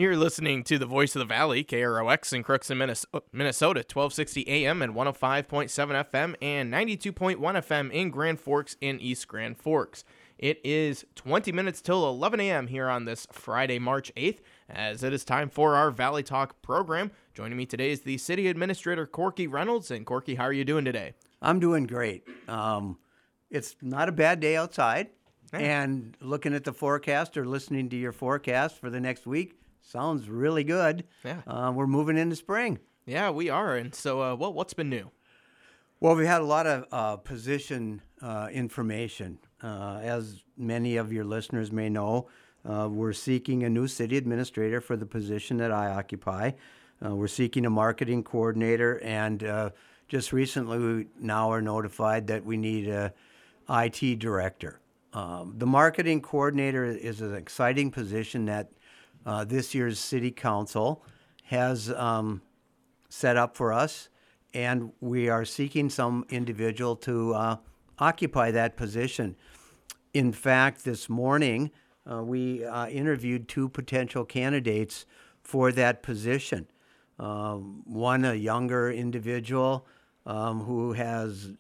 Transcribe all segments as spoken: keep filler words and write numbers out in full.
You're listening to the Voice of the Valley, K R O X in Crookston, Minnes- Minnesota, twelve sixty A M and one oh five point seven F M and ninety-two point one F M in Grand Forks in East Grand Forks. It is twenty minutes till eleven A M here on this Friday, March eighth, as it is time for our Valley Talk program. Joining me today is the City Administrator, Corky Reynolds. And Corky, how are you doing today? I'm doing great. Um, it's not a bad day outside. Yeah. And looking at the forecast or listening to your forecast for the next week, sounds really good. Yeah. Uh, we're moving into spring. Yeah, we are. And so, uh, well, what's been new? Well, we had a lot of uh, position uh, information. Uh, as many of your listeners may know, uh, we're seeking a new city administrator for the position that I occupy. Uh, we're seeking a marketing coordinator, and uh, just recently we now are notified that we need a I T director. Um, the marketing coordinator is an exciting position that uh, this year's city council has um, set up for us, and we are seeking some individual to uh, occupy that position. In fact, this morning uh, we uh, interviewed two potential candidates for that position. Um, one, a younger individual um, who has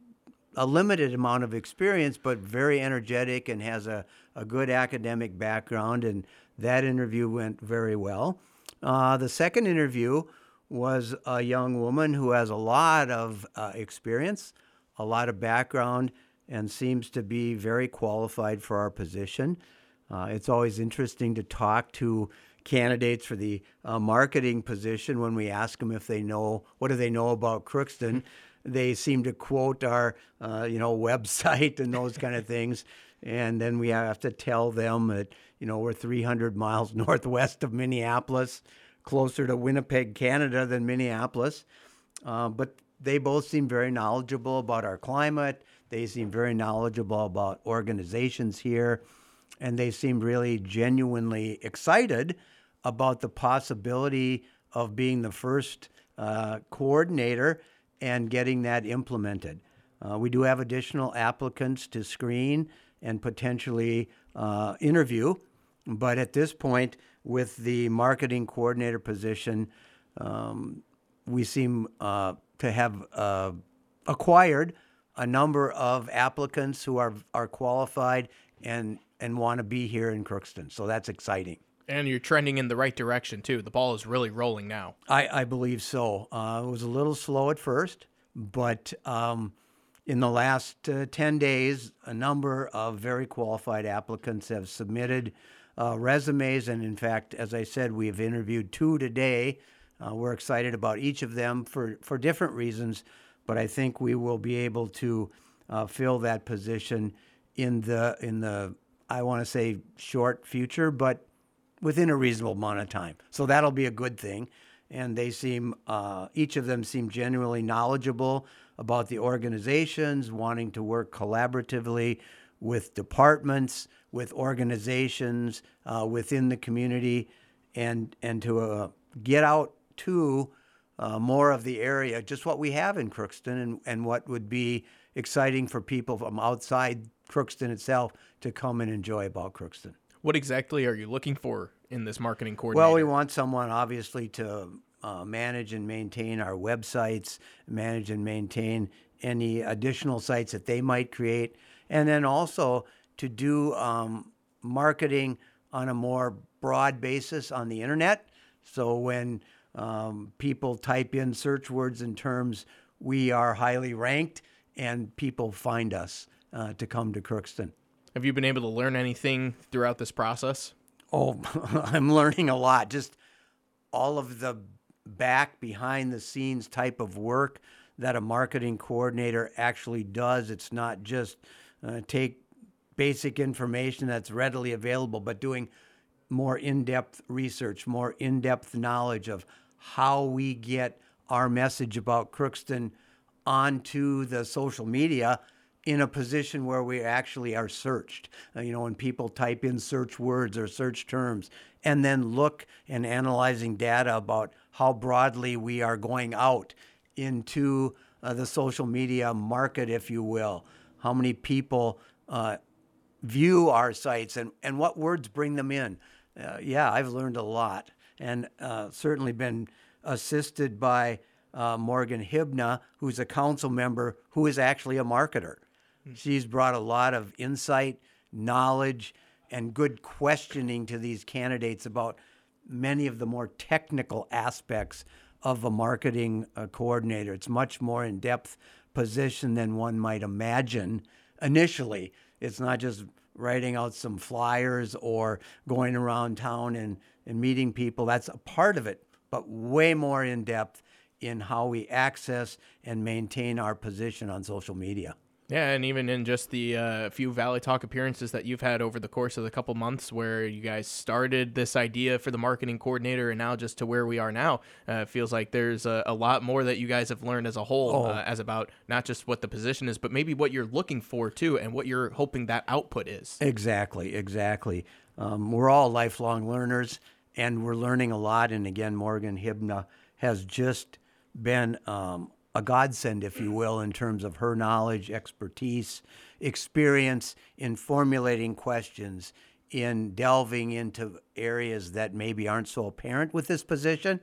a limited amount of experience, but very energetic and has a, a good academic background, and that interview went very well. Uh, the second interview was a young woman who has a lot of uh, experience, a lot of background, and seems to be very qualified for our position. Uh, it's always interesting to talk to candidates for the uh, marketing position when we ask them if they know, what do they know about Crookston? They seem to quote our, uh, you know, website and those kind of things. And then we have to tell them that, you know, we're three hundred miles northwest of Minneapolis, closer to Winnipeg, Canada than Minneapolis. Uh, but they both seem very knowledgeable about our climate. They seem very knowledgeable about organizations here. And they seem really genuinely excited about the possibility of being the first uh, coordinator and getting that implemented. Uh, we do have additional applicants to screen and potentially uh, interview, but at this point, with the marketing coordinator position, um, we seem uh, to have uh, acquired a number of applicants who are are qualified and and want to be here in Crookston. So that's exciting. And you're trending in the right direction, too. The ball is really rolling now. I, I believe so. Uh, it was a little slow at first, but um, in the last uh, ten days, a number of very qualified applicants have submitted uh, resumes. And in fact, as I said, we've interviewed two today. Uh, we're excited about each of them for, for different reasons, but I think we will be able to uh, fill that position in the, in the I want to say short future, but within a reasonable amount of time. So that'll be a good thing. And they seem, uh, each of them seem genuinely knowledgeable about the organizations, wanting to work collaboratively with departments, with organizations uh, within the community, and, and to uh, get out to uh, more of the area, just what we have in Crookston and, and what would be exciting for people from outside Crookston itself to come and enjoy about Crookston. What exactly are you looking for in this marketing coordinator? Well, we want someone obviously to uh, manage and maintain our websites, manage and maintain any additional sites that they might create, and then also to do um, marketing on a more broad basis on the internet. So when um, people type in search words and terms, we are highly ranked and people find us uh, to come to Crookston. Have you been able to learn anything throughout this process? Oh, I'm learning a lot. Just all of the back, behind the scenes type of work that a marketing coordinator actually does. It's not just uh, take basic information that's readily available, but doing more in-depth research, more in-depth knowledge of how we get our message about Crookston onto the social media in a position where we actually are searched. Uh, you know, when people type in search words or search terms and then look and analyzing data about how broadly we are going out into uh, the social media market, if you will, how many people uh, view our sites and, and what words bring them in. Uh, yeah, I've learned a lot. and uh, certainly been assisted by uh, Morgan Hibna, who's a council member who is actually a marketer. Mm. She's brought a lot of insight, knowledge, and good questioning to these candidates about many of the more technical aspects of a marketing uh, coordinator. It's much more in-depth position than one might imagine initially. It's not just writing out some flyers or going around town and, and meeting people. That's a part of it, but way more in-depth in how we access and maintain our position on social media. Yeah, and even in just the uh, few Valley Talk appearances that you've had over the course of the couple months where you guys started this idea for the marketing coordinator and now just to where we are now, uh, it feels like there's a, a lot more that you guys have learned as a whole, oh. uh, as about not just what the position is, but maybe what you're looking for too and what you're hoping that output is. Exactly, exactly. Um, we're all lifelong learners, and we're learning a lot. And again, Morgan Hibna has just been um, a godsend, if you will, in terms of her knowledge, expertise, experience in formulating questions, in delving into areas that maybe aren't so apparent with this position.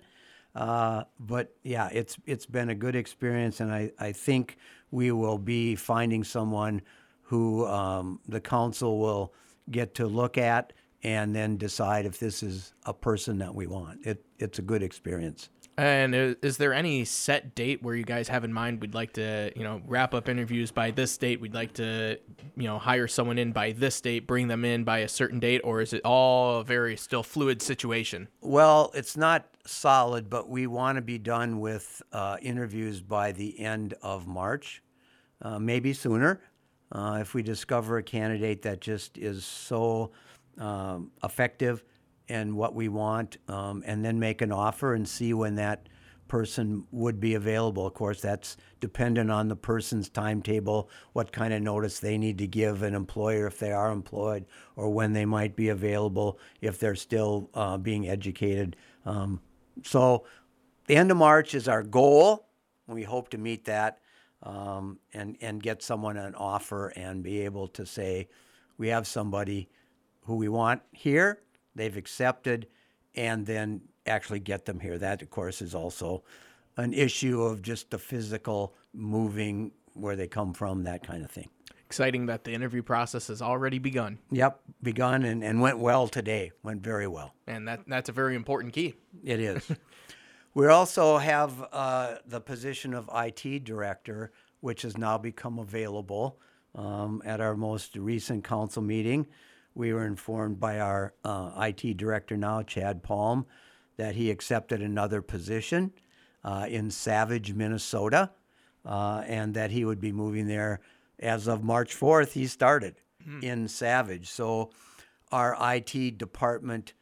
Uh, but yeah, it's it's been a good experience, and I, I think we will be finding someone who um, the council will get to look at and then decide if this is a person that we want. It It's a good experience. And is there any set date where you guys have in mind we'd like to, you know, wrap up interviews by this date? We'd like to, you know, hire someone in by this date, bring them in by a certain date, or is it all a very still fluid situation? Well, it's not solid, but we want to be done with uh, interviews by the end of March, uh, maybe sooner. Uh, if we discover a candidate that just is so um, effective and what we want, um, and then make an offer and see when that person would be available. Of course, that's dependent on the person's timetable, what kind of notice they need to give an employer if they are employed, or when they might be available if they're still uh, being educated. Um, so the end of March is our goal. We hope to meet that um, and, and get someone an offer and be able to say, we have somebody who we want here, they've accepted, and then actually get them here. That, of course, is also an issue of just the physical moving, where they come from, that kind of thing. Exciting that the interview process has already begun. Yep, begun and, and went well today, went very well. And that that's a very important key. It is. We also have uh, the position of I T director, which has now become available. Um, at our most recent council meeting, we were informed by our uh, I T director now, Chad Palm, that he accepted another position uh, in Savage, Minnesota, uh, and that he would be moving there as of March fourth. He started mm. in Savage. So our I T department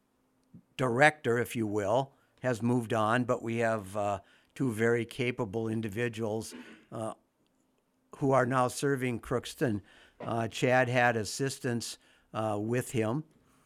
director, if you will, has moved on, but we have uh, two very capable individuals uh, who are now serving Crookston. Uh, Chad had assistants uh, with him,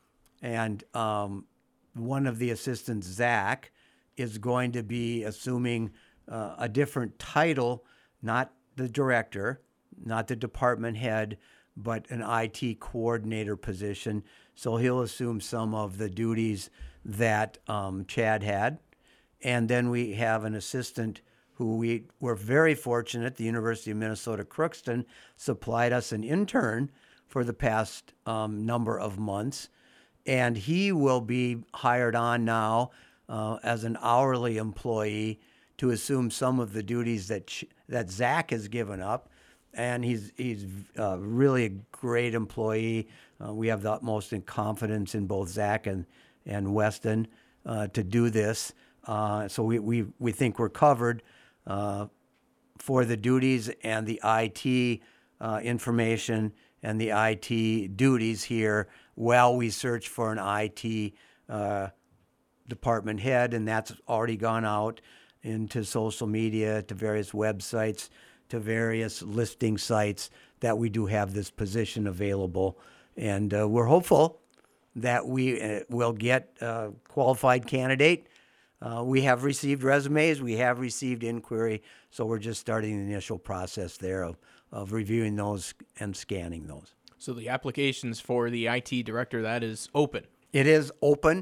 and um, one of the assistants, Zach, is going to be assuming uh, a different title, not the director, not the department head, but an I T coordinator position. So he'll assume some of the duties that um, Chad had. And then we have an assistant who we were very fortunate. The University of Minnesota Crookston supplied us an intern for the past um, number of months. And he will be hired on now uh, as an hourly employee to assume some of the duties that Ch- that Zach has given up. And he's he's uh, really a great employee. Uh, we have the utmost confidence in both Zach and, and Weston uh, to do this. Uh, so we, we, we think we're covered uh, for the duties and the I T uh, information and the I T duties here while we search for an I T uh, department head. And that's already gone out into social media, to various websites, to various listing sites, that we do have this position available. And uh, we're hopeful that we uh, will get a qualified candidate. Uh, we have received resumes, we have received inquiry, so we're just starting the initial process there of, of reviewing those and scanning those. So the applications for the I T director, that is open? It is open.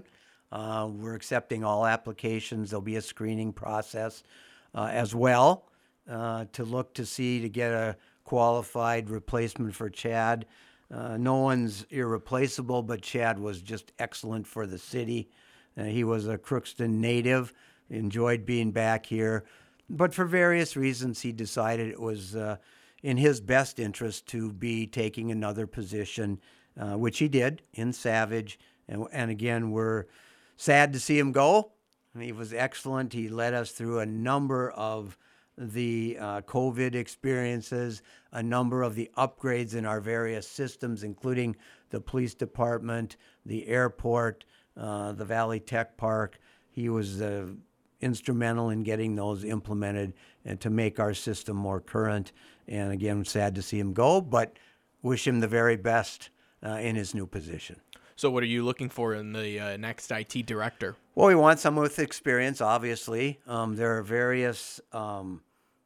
Uh, we're accepting all applications. There'll be a screening process uh, as well uh, to look to see to get a qualified replacement for Chad. Uh, no one's irreplaceable, but Chad was just excellent for the city. Uh, he was a Crookston native, enjoyed being back here, but for various reasons, he decided it was uh, in his best interest to be taking another position, uh, which he did in Savage. And, and again, we're sad to see him go. He was excellent. He led us through a number of the uh, COVID experiences, a number of the upgrades in our various systems, including the police department, the airport, uh, the Valley Tech Park. He was uh, instrumental in getting those implemented and to make our system more current. And again, sad to see him go, but wish him the very best uh, in his new position. So what are you looking for in the uh, next I T director? Well, we want someone with experience, obviously. Um, there are various um,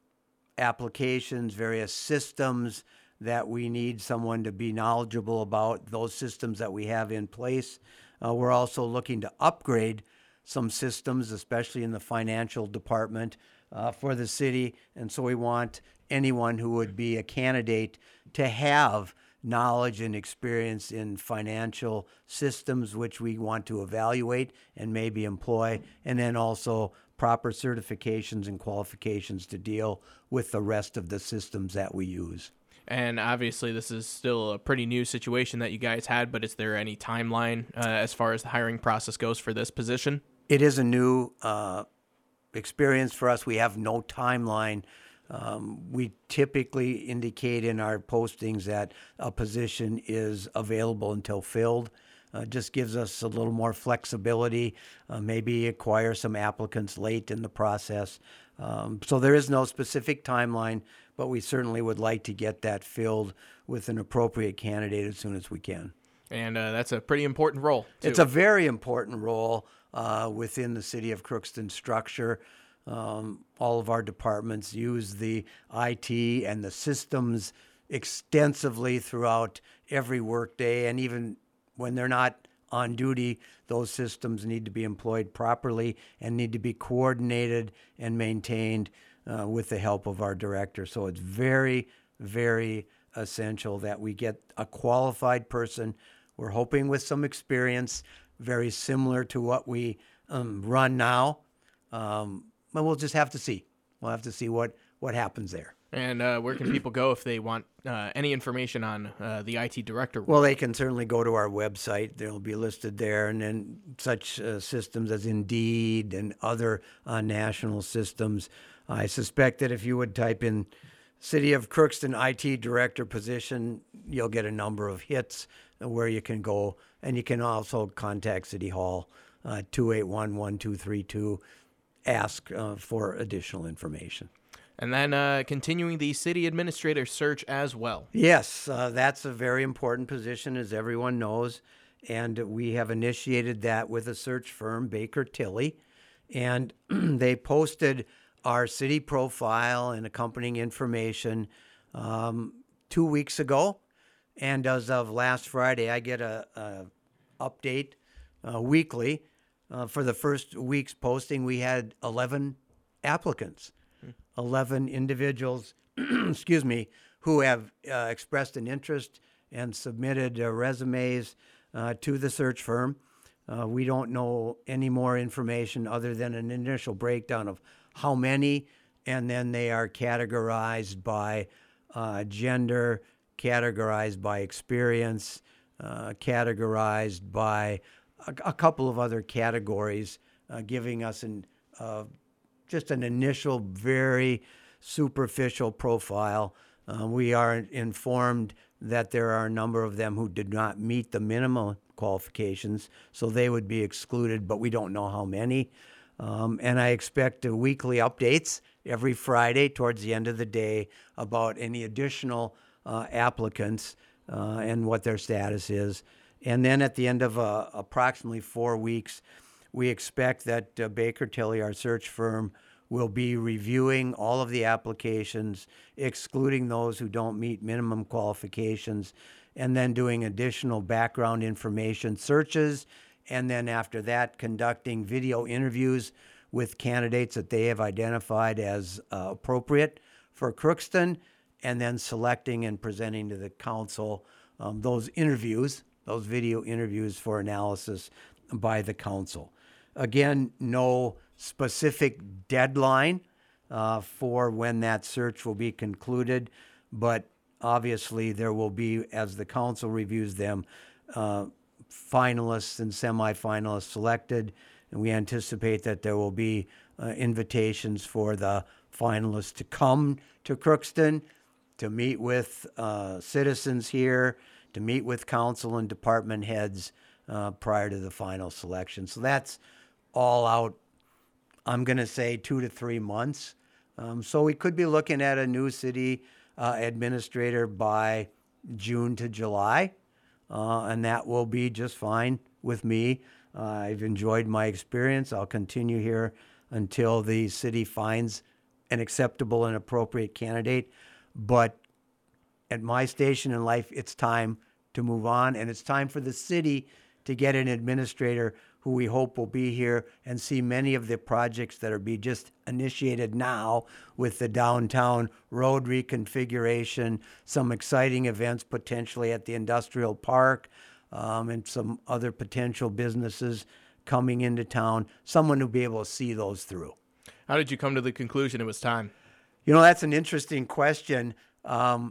applications, various systems that we need someone to be knowledgeable about, those systems that we have in place. Uh, we're also looking to upgrade some systems, especially in the financial department uh, for the city. And so we want anyone who would be a candidate to have knowledge and experience in financial systems, which we want to evaluate and maybe employ, and then also proper certifications and qualifications to deal with the rest of the systems that we use. And obviously, this is still a pretty new situation that you guys had, but is there any timeline uh, as far as the hiring process goes for this position? It is a new uh, experience for us. We have no timeline. Um, we typically indicate in our postings that a position is available until filled. Uh, just gives us a little more flexibility, uh, maybe acquire some applicants late in the process. Um, so there is no specific timeline, but we certainly would like to get that filled with an appropriate candidate as soon as we can. And uh, that's a pretty important role, too. It's a very important role uh, within the City of Crookston structure. Um, all of our departments use the I T and the systems extensively throughout every workday, and even when they're not on duty, those systems need to be employed properly and need to be coordinated and maintained uh, with the help of our director. So it's very, very essential that we get a qualified person. We're hoping with some experience, very similar to what we um, run now. Um, But we'll just have to see. We'll have to see what, what happens there. And uh, where can people go if they want uh, any information on uh, the I T director role? Well, they can certainly go to our website. They'll be listed there. And then such uh, systems as Indeed and other uh, national systems. I suspect that if you would type in City of Crookston I T director position, you'll get a number of hits where you can go. And you can also contact City Hall, uh, two eight one, one two three two. Ask uh, for additional information. And then uh, continuing the city administrator search as well. Yes, uh, that's a very important position, as everyone knows. And we have initiated that with a search firm, Baker Tilly. And they posted our city profile and accompanying information um, two weeks ago. And as of last Friday, I get a, a update uh, weekly. Uh, for the first week's posting, we had eleven applicants, hmm. eleven individuals, excuse me, who have uh, expressed an interest and submitted uh, resumes uh, to the search firm. Uh, we don't know any more information other than an initial breakdown of how many, and then they are categorized by uh, gender, categorized by experience, uh, categorized by a, a couple of other categories, uh, giving us an uh, just an initial, very superficial profile. Uh, we are informed that there are a number of them who did not meet the minimum qualifications, so they would be excluded, but we don't know how many. Um, and I expect uh, weekly updates every Friday towards the end of the day about any additional uh, applicants uh, and what their status is. And then at the end of uh, approximately four weeks, we expect that uh, Baker Tilly, our search firm, will be reviewing all of the applications, excluding those who don't meet minimum qualifications, and then doing additional background information searches and then after that, conducting video interviews with candidates that they have identified as uh, appropriate for Crookston, and then selecting and presenting to the council um, those interviews, those video interviews for analysis by the council. Again, no specific deadline uh, for when that search will be concluded, but obviously there will be, as the council reviews them, uh, finalists and semifinalists selected, and we anticipate that there will be uh, invitations for the finalists to come to Crookston, to meet with uh, citizens here, to meet with council and department heads uh, prior to the final selection. So that's all out, I'm going to say, two to three months. Um, so we could be looking at a new city uh, administrator by June to July, uh, and that will be just fine with me. Uh, I've enjoyed my experience. I'll continue here until the city finds an acceptable and appropriate candidate. But at my station in life, it's time to move on, and it's time for the city to get an administrator who we hope will be here and see many of the projects that are being just initiated now with the downtown road reconfiguration, some exciting events potentially at the industrial park, um, and some other potential businesses coming into town, someone to be able to see those through. How did you come to the conclusion it was time? You know, that's an interesting question. Um,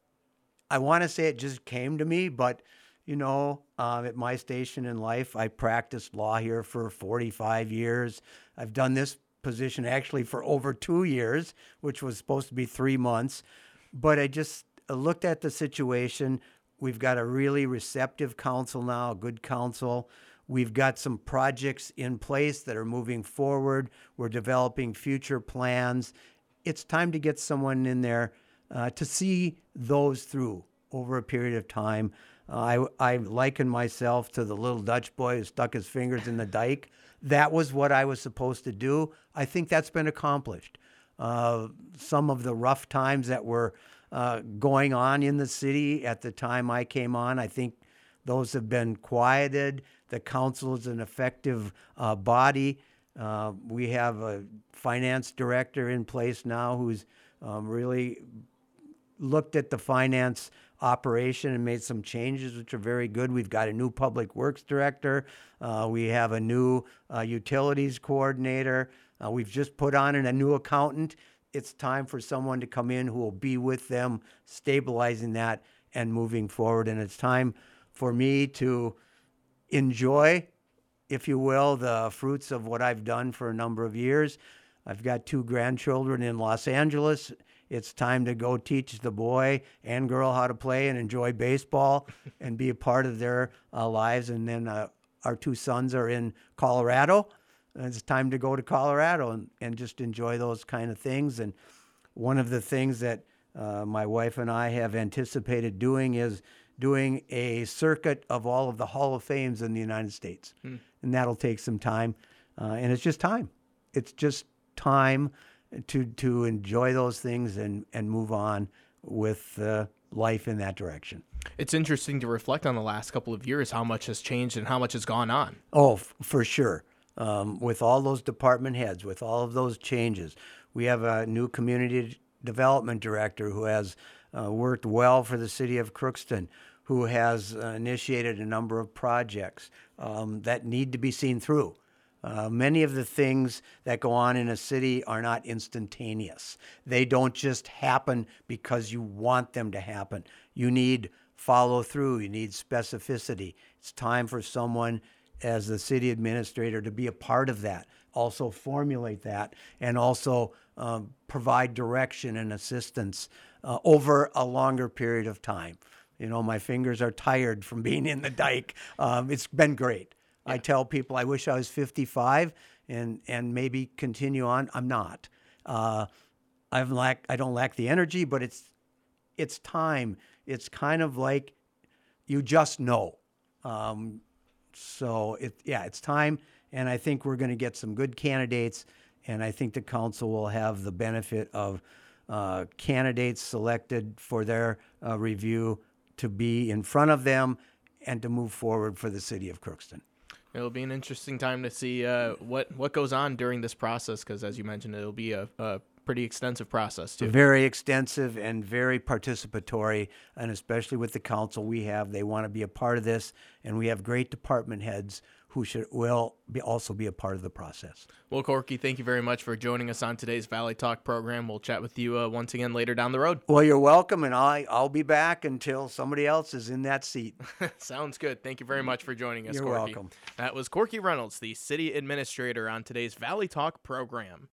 I want to say it just came to me, but, you know, uh, at my station in life, I practiced law here for forty-five years. I've done this position actually for over two years, which was supposed to be three months. But I just looked at the situation. We've got a really receptive council now, a good council. We've got some projects in place that are moving forward. We're developing future plans. It's time to get someone in there uh, to see those through over a period of time. Uh, I, I liken myself to the little Dutch boy who stuck his fingers in the dike. That was what I was supposed to do. I think that's been accomplished. Uh, some of the rough times that were uh, going on in the city at the time I came on, I think those have been quieted. The council is an effective uh, body. Uh, we have a finance director in place now who's um, really looked at the finance operation and made some changes, which are very good. We've got a new public works director. Uh, we have a new uh, utilities coordinator. Uh, we've just put on an, a new accountant. It's time for someone to come in who will be with them, stabilizing that and moving forward. And it's time for me to enjoy, if you will, the fruits of what I've done for a number of years. I've got two grandchildren in Los Angeles. It's time to go teach the boy and girl how to play and enjoy baseball and be a part of their uh, lives. And then uh, our two sons are in Colorado. And it's time to go to Colorado and, and just enjoy those kind of things. And one of the things that uh, my wife and I have anticipated doing is doing a circuit of all of the Hall of Fames in the United States. Hmm. And that'll take some time. Uh, and it's just time. It's just time to to enjoy those things and, and move on with uh, life in that direction. It's interesting to reflect on the last couple of years, how much has changed and how much has gone on. Oh, f- for sure. Um, with all those department heads, with all of those changes. We have a new community development director who has uh, worked well for the city of Crookston, who has uh, initiated a number of projects um, that need to be seen through. Uh, many of the things that go on in a city are not instantaneous. They don't just happen because you want them to happen. You need follow through. You need specificity. It's time for someone as the city administrator to be a part of that, also formulate that, and also um, provide direction and assistance uh, over a longer period of time. You know, my fingers are tired from being in the dike. Um, it's been great. Yeah. I tell people I wish I was fifty-five and and maybe continue on. I'm not. Uh, I've lack. I don't lack the energy, but it's it's time. It's kind of like you just know. Um, so it yeah, it's time, and I think we're going to get some good candidates, and I think the council will have the benefit of uh, candidates selected for their uh, review to be in front of them and to move forward for the city of Crookston. It'll be an interesting time to see uh, what what goes on during this process, because as you mentioned, it'll be a, a pretty extensive process too. Very extensive and very participatory, and especially with the council we have, they want to be a part of this, and we have great department heads who should will be also be a part of the process. Well, Corky, thank you very much for joining us on today's Valley Talk program. We'll chat with you uh, once again later down the road. Well, you're welcome, and I I'll be back until somebody else is in that seat. Sounds good. Thank you very much for joining us, You're Corky. welcome. That was Corky Reynolds, the city administrator, on today's Valley Talk program.